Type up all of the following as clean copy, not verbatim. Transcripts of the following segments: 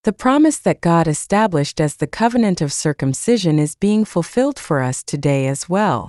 The promise that God established as the covenant of circumcision is being fulfilled for us today as well.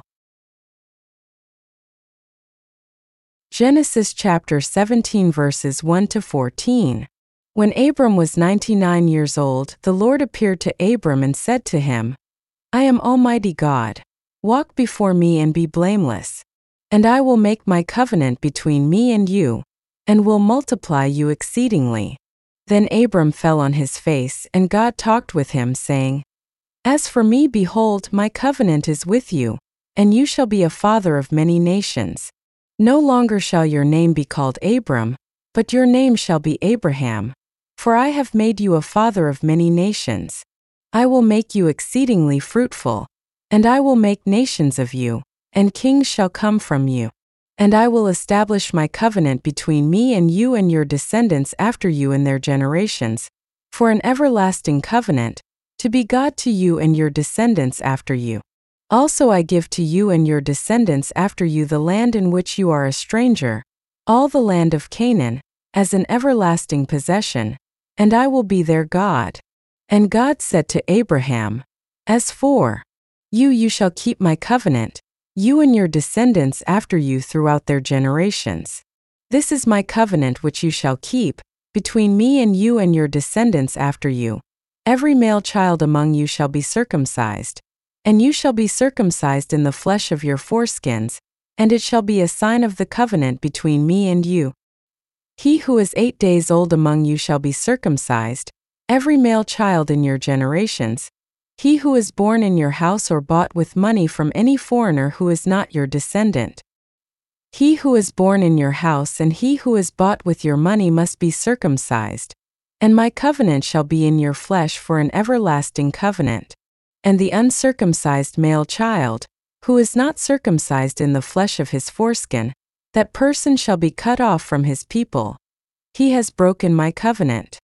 Genesis chapter 17 verses 1 to 14. When Abram was 99 years old, the Lord appeared to Abram and said to him, I am Almighty God. Walk before me and be blameless. And I will make my covenant between me and you, and will multiply you exceedingly. Then Abram fell on his face, and God talked with him, saying, As for me, behold, my covenant is with you, and you shall be a father of many nations. No longer shall your name be called Abram, but your name shall be Abraham. For I have made you a father of many nations. I will make you exceedingly fruitful, and I will make nations of you, and kings shall come from you. And I will establish my covenant between me and you and your descendants after you in their generations, for an everlasting covenant, to be God to you and your descendants after you. Also I give to you and your descendants after you the land in which you are a stranger, all the land of Canaan, as an everlasting possession, and I will be their God. And God said to Abraham, As for you shall keep my covenant, you and your descendants after you throughout their generations. This is my covenant which you shall keep, between me and you and your descendants after you. Every male child among you shall be circumcised, and you shall be circumcised in the flesh of your foreskins, and it shall be a sign of the covenant between me and you. He who is 8 days old among you shall be circumcised, every male child in your generations, he who is born in your house or bought with money from any foreigner who is not your descendant. He who is born in your house and he who is bought with your money must be circumcised, and my covenant shall be in your flesh for an everlasting covenant. And the uncircumcised male child, who is not circumcised in the flesh of his foreskin, that person shall be cut off from his people. He has broken my covenant.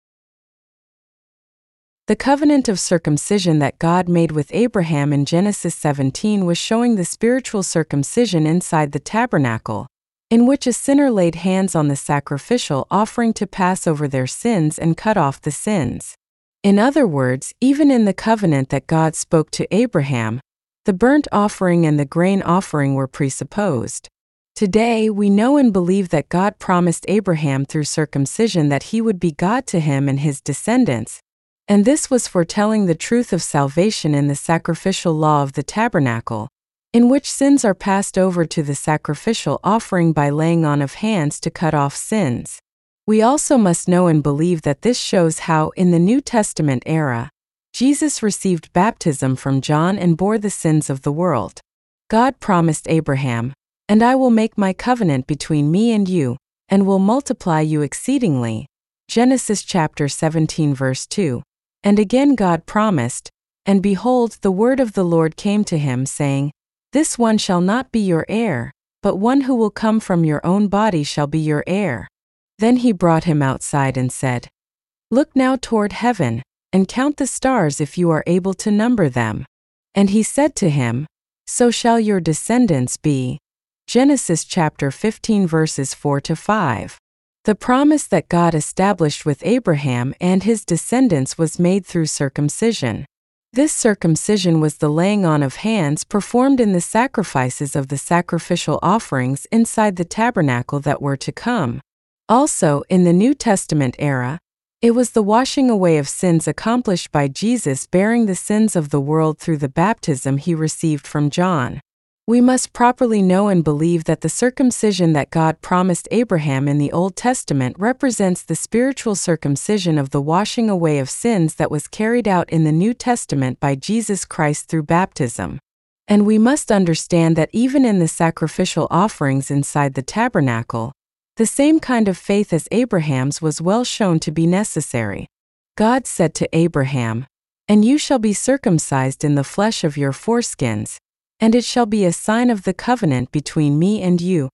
The covenant of circumcision that God made with Abraham in Genesis 17 was showing the spiritual circumcision inside the tabernacle, in which a sinner laid hands on the sacrificial offering to pass over their sins and cut off the sins. In other words, even in the covenant that God spoke to Abraham, the burnt offering and the grain offering were presupposed. Today, we know and believe that God promised Abraham through circumcision that he would be God to him and his descendants, and this was foretelling the truth of salvation in the sacrificial law of the tabernacle, in which sins are passed over to the sacrificial offering by laying on of hands to cut off sins. We also must know and believe that this shows how, in the New Testament era, Jesus received baptism from John and bore the sins of the world. God promised Abraham, "And I will make my covenant between me and you, and will multiply you exceedingly." Genesis chapter 17 verse 2. And again God promised, "And behold, the word of the Lord came to him, saying, This one shall not be your heir, but one who will come from your own body shall be your heir." Then he brought him outside and said, "Look now toward heaven, and count the stars if you are able to number them." And he said to him, "So shall your descendants be." Genesis chapter 15 verses 4 to 5. The promise that God established with Abraham and his descendants was made through circumcision. This circumcision was the laying on of hands performed in the sacrifices of the sacrificial offerings inside the tabernacle that were to come. Also, in the New Testament era, it was the washing away of sins accomplished by Jesus bearing the sins of the world through the baptism he received from John. We must properly know and believe that the circumcision that God promised Abraham in the Old Testament represents the spiritual circumcision of the washing away of sins that was carried out in the New Testament by Jesus Christ through baptism. And we must understand that even in the sacrificial offerings inside the tabernacle, the same kind of faith as Abraham's was well shown to be necessary. God said to Abraham, "And you shall be circumcised in the flesh of your foreskins, and it shall be a sign of the covenant between me and you.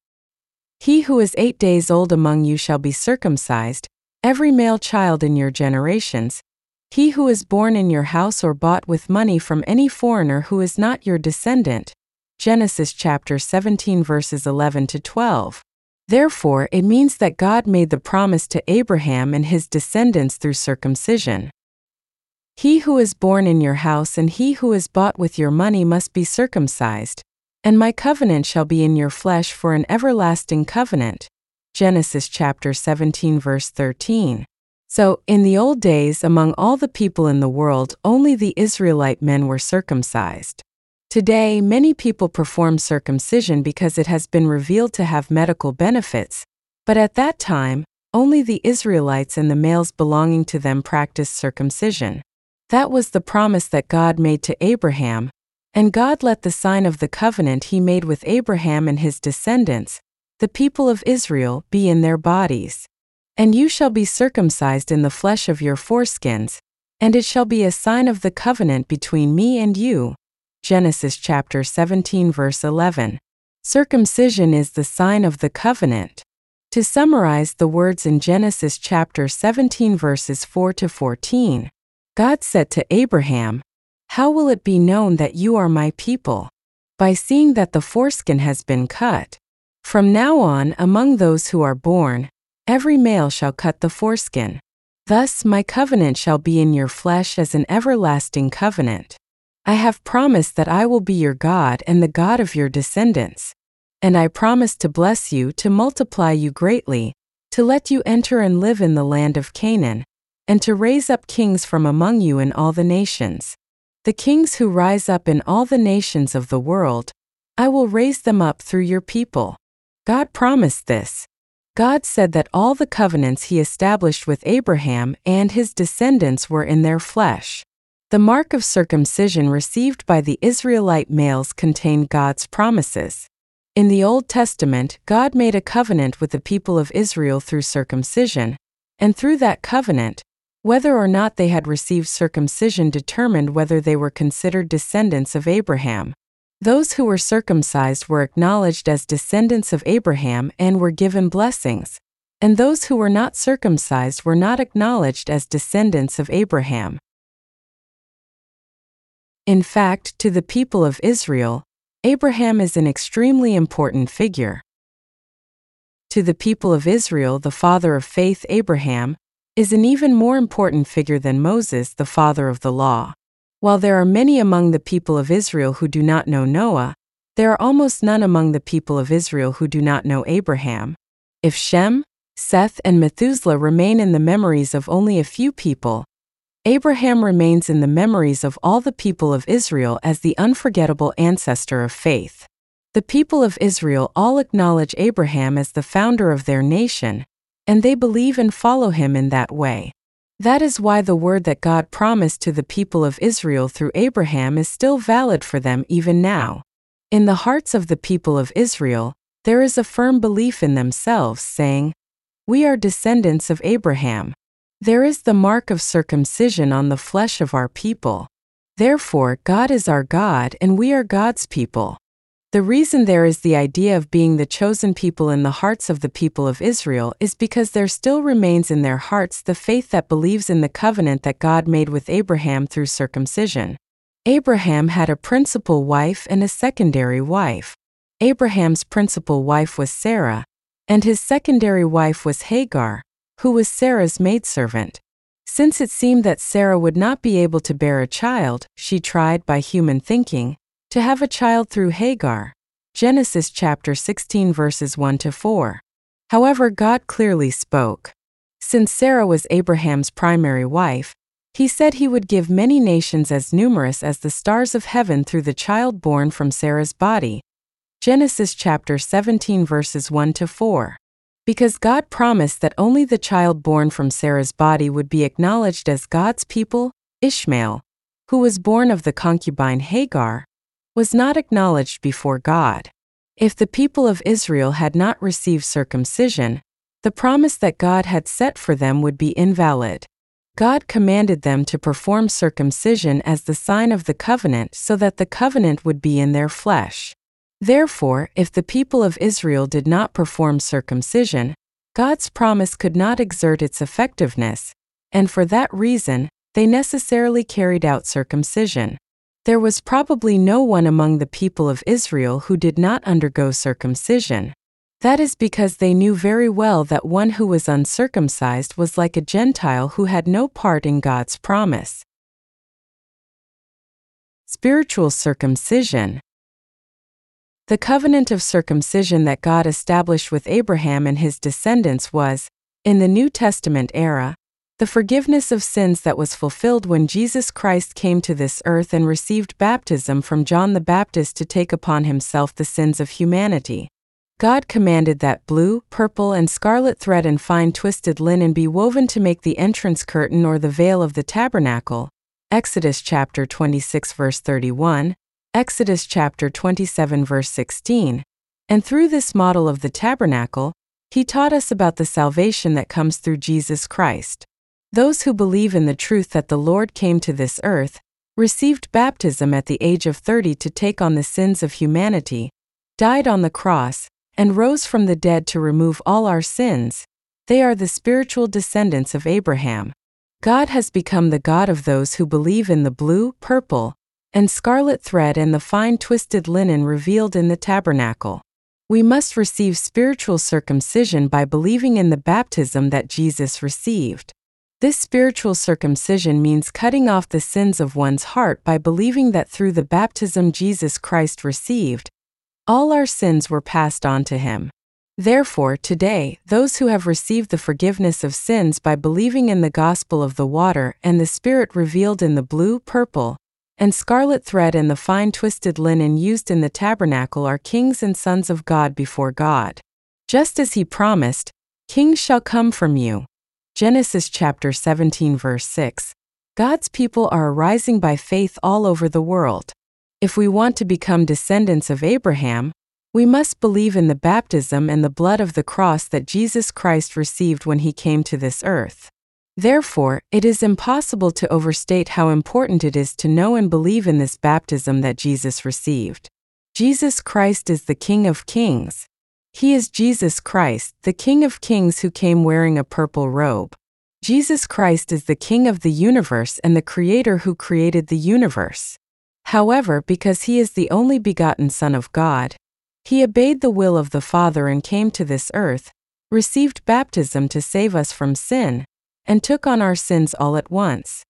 He who is 8 days old among you shall be circumcised, every male child in your generations, he who is born in your house or bought with money from any foreigner who is not your descendant." Genesis chapter 17 verses 11 to 12. Therefore, it means that God made the promise to Abraham and his descendants through circumcision. He who is born in your house and he who is bought with your money must be circumcised, and my covenant shall be in your flesh for an everlasting covenant. Genesis chapter 17 verse 13. So, in the old days, among all the people in the world, only the Israelite men were circumcised. Today, many people perform circumcision because it has been revealed to have medical benefits, but at that time, only the Israelites and the males belonging to them practiced circumcision. That was the promise that God made to Abraham, and God let the sign of the covenant he made with Abraham and his descendants, the people of Israel, be in their bodies. And you shall be circumcised in the flesh of your foreskins, and it shall be a sign of the covenant between me and you. Genesis chapter 17 verse 11. Circumcision is the sign of the covenant. To summarize the words in Genesis chapter 17 verses 4 to 14, God said to Abraham, "How will it be known that you are my people? By seeing that the foreskin has been cut. From now on, among those who are born, every male shall cut the foreskin. Thus my covenant shall be in your flesh as an everlasting covenant. I have promised that I will be your God and the God of your descendants. And I promise to bless you, to multiply you greatly, to let you enter and live in the land of Canaan, and to raise up kings from among you in all the nations. The kings who rise up in all the nations of the world, I will raise them up through your people." God promised this. God said that all the covenants he established with Abraham and his descendants were in their flesh. The mark of circumcision received by the Israelite males contained God's promises. In the Old Testament, God made a covenant with the people of Israel through circumcision, and through that covenant, whether or not they had received circumcision determined whether they were considered descendants of Abraham. Those who were circumcised were acknowledged as descendants of Abraham and were given blessings, and those who were not circumcised were not acknowledged as descendants of Abraham. In fact, to the people of Israel, Abraham is an extremely important figure. To the people of Israel, the father of faith, Abraham, is an even more important figure than Moses, the father of the law. While there are many among the people of Israel who do not know Noah, there are almost none among the people of Israel who do not know Abraham. If Shem, Seth, and Methuselah remain in the memories of only a few people, Abraham remains in the memories of all the people of Israel as the unforgettable ancestor of faith. The people of Israel all acknowledge Abraham as the founder of their nation, and they believe and follow him in that way. That is why the word that God promised to the people of Israel through Abraham is still valid for them even now. In the hearts of the people of Israel, there is a firm belief in themselves, saying, "We are descendants of Abraham." There is the mark of circumcision on the flesh of our people. Therefore, God is our God and we are God's people. The reason there is the idea of being the chosen people in the hearts of the people of Israel is because there still remains in their hearts the faith that believes in the covenant that God made with Abraham through circumcision. Abraham had a principal wife and a secondary wife. Abraham's principal wife was Sarah, and his secondary wife was Hagar, who was Sarah's maidservant. Since it seemed that Sarah would not be able to bear a child, she tried, by human thinking, to have a child through Hagar. Genesis chapter 16 verses 1 to 4. However, God clearly spoke. Since Sarah was Abraham's primary wife, he said he would give many nations as numerous as the stars of heaven through the child born from Sarah's body. Genesis chapter 17 verses 1 to 4. Because God promised that only the child born from Sarah's body would be acknowledged as God's people, Ishmael, who was born of the concubine Hagar, was not acknowledged before God. If the people of Israel had not received circumcision, the promise that God had set for them would be invalid. God commanded them to perform circumcision as the sign of the covenant so that the covenant would be in their flesh. Therefore, if the people of Israel did not perform circumcision, God's promise could not exert its effectiveness, and for that reason, they necessarily carried out circumcision. There was probably no one among the people of Israel who did not undergo circumcision. That is because they knew very well that one who was uncircumcised was like a Gentile who had no part in God's promise. Spiritual circumcision. The covenant of circumcision that God established with Abraham and his descendants was, in the New Testament era, the forgiveness of sins that was fulfilled when Jesus Christ came to this earth and received baptism from John the Baptist to take upon himself the sins of humanity. God commanded that blue, purple, and scarlet thread and fine twisted linen be woven to make the entrance curtain or the veil of the tabernacle. Exodus chapter 26 verse 31, Exodus chapter 27 verse 16. And through this model of the tabernacle, he taught us about the salvation that comes through Jesus Christ. Those who believe in the truth that the Lord came to this earth, received baptism at the age of 30 to take on the sins of humanity, died on the cross, and rose from the dead to remove all our sins. They are the spiritual descendants of Abraham. God has become the God of those who believe in the blue, purple, and scarlet thread and the fine twisted linen revealed in the tabernacle. We must receive spiritual circumcision by believing in the baptism that Jesus received. This spiritual circumcision means cutting off the sins of one's heart by believing that through the baptism Jesus Christ received, all our sins were passed on to him. Therefore, today, those who have received the forgiveness of sins by believing in the gospel of the water and the Spirit revealed in the blue, purple, and scarlet thread and the fine twisted linen used in the tabernacle are kings and sons of God before God. Just as he promised, kings shall come from you. Genesis chapter 17 verse 6. God's people are arising by faith all over the world. If we want to become descendants of Abraham, we must believe in the baptism and the blood of the cross that Jesus Christ received when he came to this earth. Therefore, it is impossible to overstate how important it is to know and believe in this baptism that Jesus received. Jesus Christ is the King of Kings. He is Jesus Christ, the King of Kings who came wearing a purple robe. Jesus Christ is the King of the universe and the Creator who created the universe. However, because he is the only begotten Son of God, he obeyed the will of the Father and came to this earth, received baptism to save us from sin, and took on our sins all at once.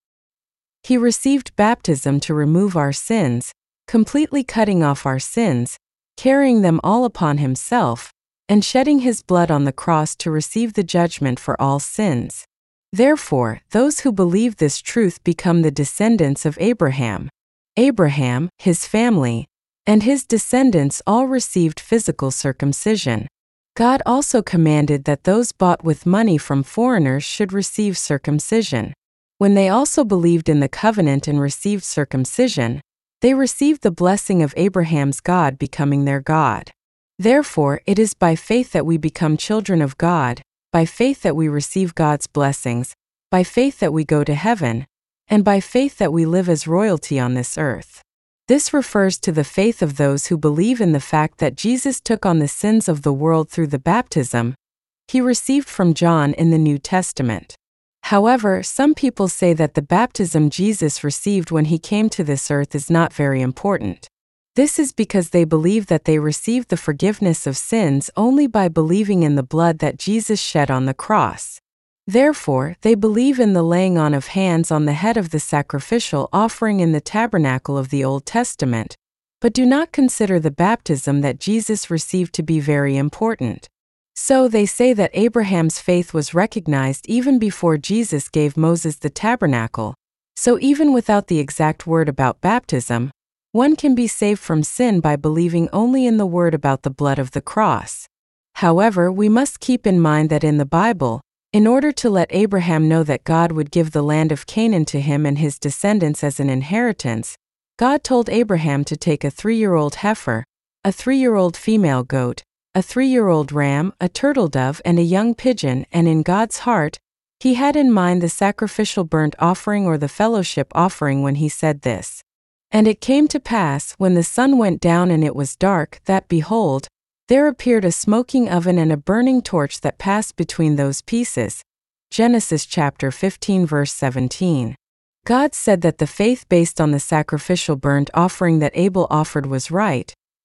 He received baptism to remove our sins, completely cutting off our sins, carrying them all upon himself, and shedding his blood on the cross to receive the judgment for all sins. Therefore, those who believe this truth become the descendants of Abraham. Abraham, his family, and his descendants all received physical circumcision. God also commanded that those bought with money from foreigners should receive circumcision. When they also believed in the covenant and received circumcision, they received the blessing of Abraham's God becoming their God. Therefore, it is by faith that we become children of God, by faith that we receive God's blessings, by faith that we go to heaven, and by faith that we live as royalty on this earth. This refers to the faith of those who believe in the fact that Jesus took on the sins of the world through the baptism he received from John in the New Testament. However, some people say that the baptism Jesus received when he came to this earth is not very important. This is because they believe that they received the forgiveness of sins only by believing in the blood that Jesus shed on the cross. Therefore, they believe in the laying on of hands on the head of the sacrificial offering in the tabernacle of the Old Testament, but do not consider the baptism that Jesus received to be very important. So they say that Abraham's faith was recognized even before Jesus gave Moses the tabernacle. So even without the exact word about baptism, one can be saved from sin by believing only in the word about the blood of the cross. However, we must keep in mind that in the Bible, in order to let Abraham know that God would give the land of Canaan to him and his descendants as an inheritance, God told Abraham to take a 3-year-old heifer, a 3-year-old female goat, a 3-year-old ram, a turtle dove, and a young pigeon, and in God's heart, he had in mind the sacrificial burnt offering or the fellowship offering when he said this. And it came to pass, when the sun went down and it was dark, that, behold, there appeared a smoking oven and a burning torch that passed between those pieces. Genesis chapter 15 verse 17. God said that the faith based on the sacrificial burnt offering that Abel offered was right,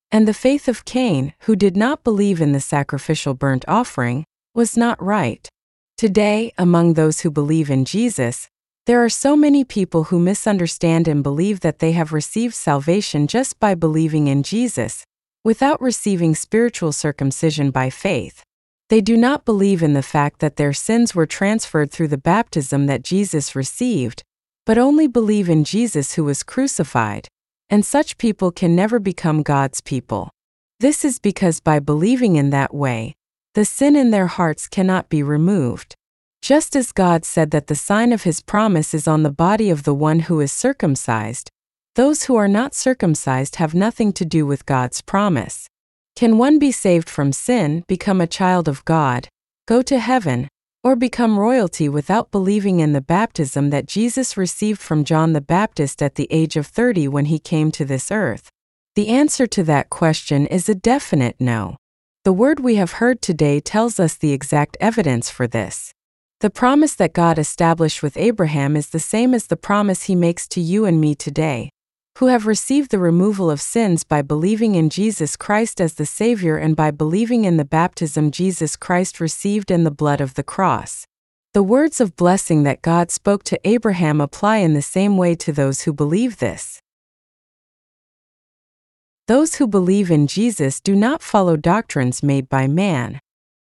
And the faith of Cain, who did not believe in the sacrificial burnt offering, was not right. Today, among those who believe in Jesus, there are so many people who misunderstand and believe that they have received salvation just by believing in Jesus, without receiving spiritual circumcision by faith. They do not believe in the fact that their sins were transferred through the baptism that Jesus received, but only believe in Jesus who was crucified, and such people can never become God's people. This is because by believing in that way, the sin in their hearts cannot be removed. Just as God said that the sign of His promise is on the body of the one who is circumcised, those who are not circumcised have nothing to do with God's promise. Can one be saved from sin, become a child of God, go to heaven, or become royalty without believing in the baptism that Jesus received from John the Baptist at the age of 30 when he came to this earth? The answer to that question is a definite no. The word we have heard today tells us the exact evidence for this. The promise that God established with Abraham is the same as the promise He makes to you and me today, who have received the removal of sins by believing in Jesus Christ as the Savior and by believing in the baptism Jesus Christ received and the blood of the cross. The words of blessing that God spoke to Abraham apply in the same way to those who believe this. Those who believe in Jesus do not follow doctrines made by man.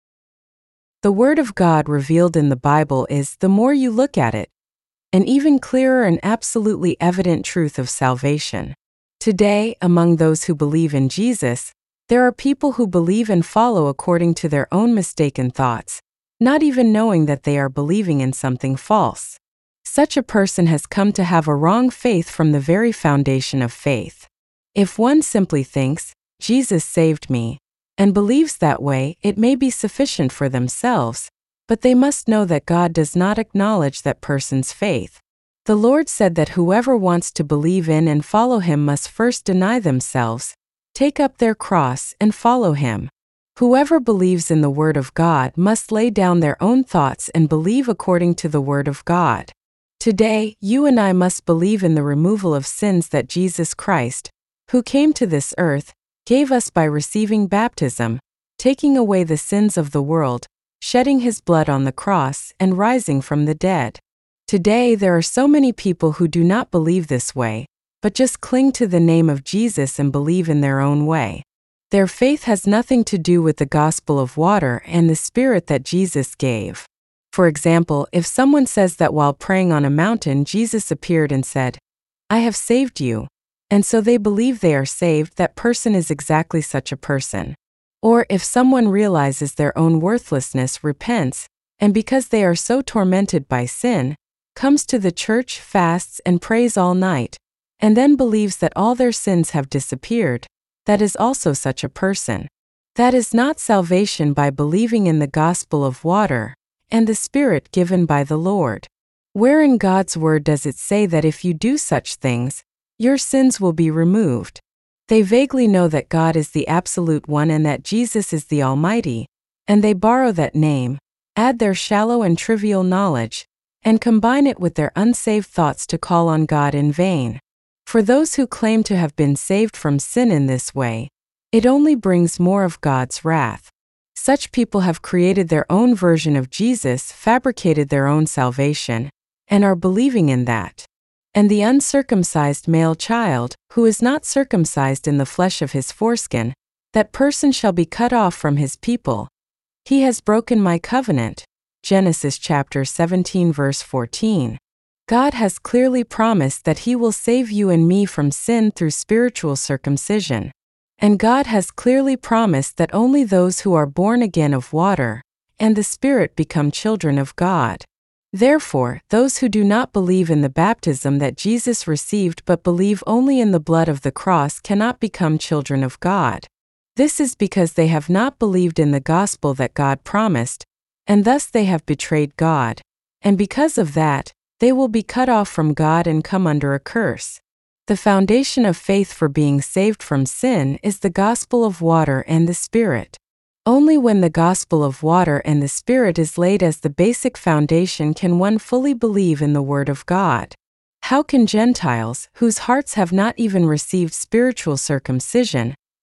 The Word of God revealed in the Bible is, the more you look at it, an even clearer and absolutely evident truth of salvation. Today, among those who believe in Jesus, there are people who believe and follow according to their own mistaken thoughts, not even knowing that they are believing in something false. Such a person has come to have a wrong faith from the very foundation of faith. If one simply thinks, Jesus saved me, and believes that way, it may be sufficient for themselves, but they must know that God does not acknowledge that person's faith. The Lord said that whoever wants to believe in and follow Him must first deny themselves, take up their cross, and follow Him. Whoever believes in the Word of God must lay down their own thoughts and believe according to the Word of God. Today, you and I must believe in the removal of sins that Jesus Christ, who came to this earth, gave us by receiving baptism, taking away the sins of the world, shedding His blood on the cross, and rising from the dead. Today there are so many people who do not believe this way, but just cling to the name of Jesus and believe in their own way. Their faith has nothing to do with the gospel of water and the Spirit that Jesus gave. For example, if someone says that while praying on a mountain Jesus appeared and said, "I have saved you," and so they believe they are saved, that person is exactly such a person. Or if someone realizes their own worthlessness, repents, and because they are so tormented by sin, comes to the church, fasts and prays all night, and then believes that all their sins have disappeared, that is also such a person. That is not salvation by believing in the gospel of water and the Spirit given by the Lord. Where in God's Word does it say that if you do such things, your sins will be removed? They vaguely know that God is the Absolute One and that Jesus is the Almighty, and they borrow that name, add their shallow and trivial knowledge, and combine it with their unsaved thoughts to call on God in vain. For those who claim to have been saved from sin in this way, it only brings more of God's wrath. Such people have created their own version of Jesus, fabricated their own salvation, and are believing in that. And the uncircumcised male child, who is not circumcised in the flesh of his foreskin, that person shall be cut off from his people. He has broken my covenant. Genesis chapter 17 verse 14. God has clearly promised that He will save you and me from sin through spiritual circumcision. And God has clearly promised that only those who are born again of water and the Spirit become children of God. Therefore, those who do not believe in the baptism that Jesus received but believe only in the blood of the cross cannot become children of God. This is because they have not believed in the gospel that God promised, and thus they have betrayed God, and because of that, they will be cut off from God and come under a curse. The foundation of faith for being saved from sin is the gospel of water and the Spirit. Only when the gospel of water and the Spirit is laid as the basic foundation can one fully believe in the Word of God. How can Gentiles, whose hearts have not even received spiritual circumcision,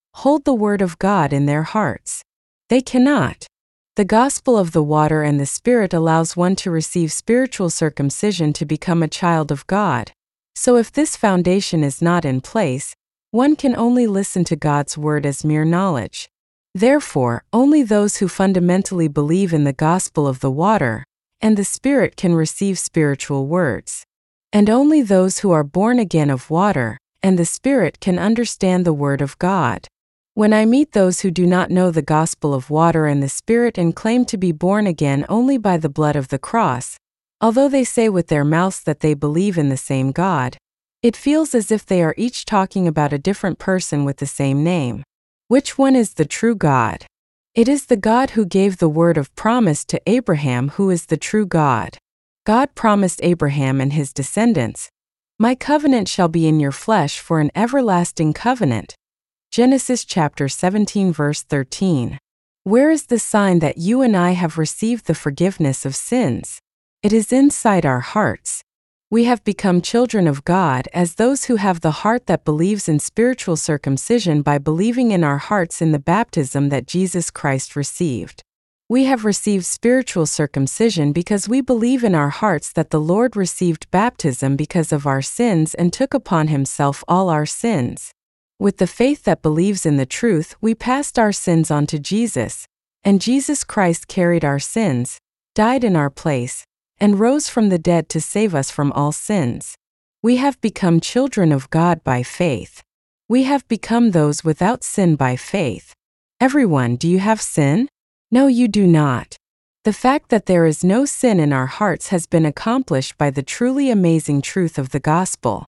hold the Word of God in their hearts. They cannot. The gospel of the water and the Spirit allows one to receive spiritual circumcision to become a child of God. So if this foundation is not in place, one can only listen to God's word as mere knowledge. Therefore, only those who fundamentally believe in the gospel of the water and the Spirit can receive spiritual words. And only those who are born again of water and the Spirit can understand the word of God. When I meet those who do not know the gospel of water and the Spirit and claim to be born again only by the blood of the cross, although they say with their mouths that they believe in the same God, it feels as if they are each talking about a different person with the same name. Which one is the true God? It is the God who gave the word of promise to Abraham who is the true God. God promised Abraham and his descendants, "My covenant shall be in your flesh for an everlasting covenant." Genesis chapter 17 verse 13. Where is the sign that you and I have received the forgiveness of sins? It is inside our hearts. We have become children of God as those who have the heart that believes in spiritual circumcision by believing in our hearts in the baptism that Jesus Christ received. We have received spiritual circumcision because we believe in our hearts that the Lord received baptism because of our sins and took upon himself all our sins. With the faith that believes in the truth, we passed our sins on to Jesus, and Jesus Christ carried our sins, died in our place, and rose from the dead to save us from all sins. We have become children of God by faith. We have become those without sin by faith. Everyone, do you have sin? No, you do not. The fact that there is no sin in our hearts has been accomplished by the truly amazing truth of the gospel.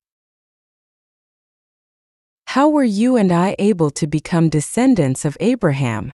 How were you and I able to become descendants of Abraham?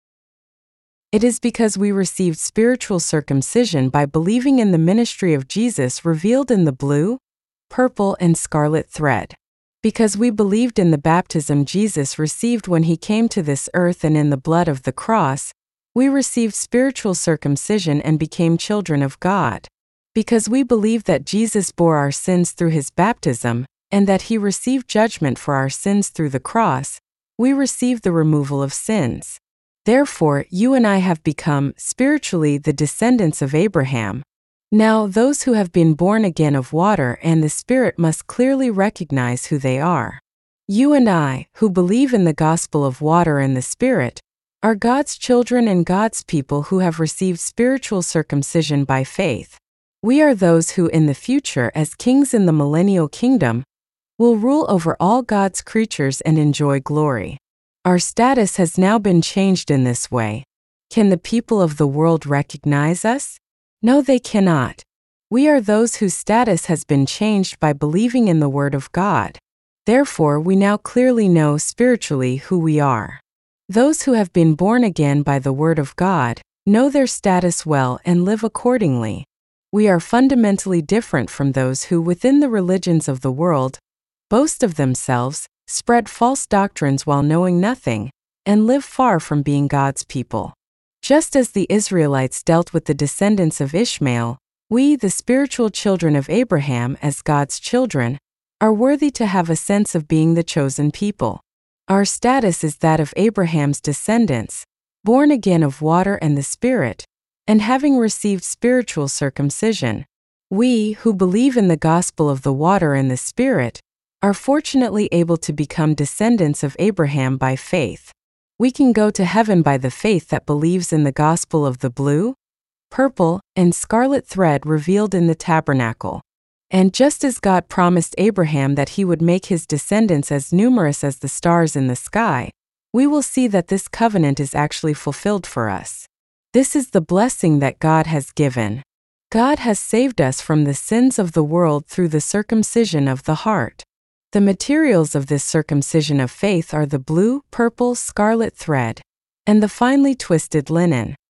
It is because we received spiritual circumcision by believing in the ministry of Jesus revealed in the blue, purple, and scarlet thread. Because we believed in the baptism Jesus received when he came to this earth and in the blood of the cross, we received spiritual circumcision and became children of God. Because we believed that Jesus bore our sins through his baptism, and that he received judgment for our sins through the cross, we received the removal of sins. Therefore, you and I have become, spiritually, the descendants of Abraham. Now, those who have been born again of water and the Spirit must clearly recognize who they are. You and I, who believe in the gospel of water and the Spirit, are God's children and God's people who have received spiritual circumcision by faith. We are those who, in the future, as kings in the millennial kingdom, will rule over all God's creatures and enjoy glory. Our status has now been changed in this way. Can the people of the world recognize us? No, they cannot. We are those whose status has been changed by believing in the Word of God. Therefore, we now clearly know spiritually who we are. Those who have been born again by the Word of God know their status well and live accordingly. We are fundamentally different from those who, within the religions of the world, boast of themselves, spread false doctrines while knowing nothing, and live far from being God's people. Just as the Israelites dealt with the descendants of Ishmael, we, the spiritual children of Abraham as God's children, are worthy to have a sense of being the chosen people. Our status is that of Abraham's descendants, born again of water and the Spirit, and having received spiritual circumcision. We, who believe in the gospel of the water and the Spirit, are fortunately able to become descendants of Abraham by faith. We can go to heaven by the faith that believes in the gospel of the blue, purple, and scarlet thread revealed in the tabernacle. And just as God promised Abraham that he would make his descendants as numerous as the stars in the sky, we will see that this covenant is actually fulfilled for us. This is the blessing that God has given. God has saved us from the sins of the world through the circumcision of the heart. The materials of this circumcision of faith are the blue, purple, scarlet thread, and the finely twisted linen.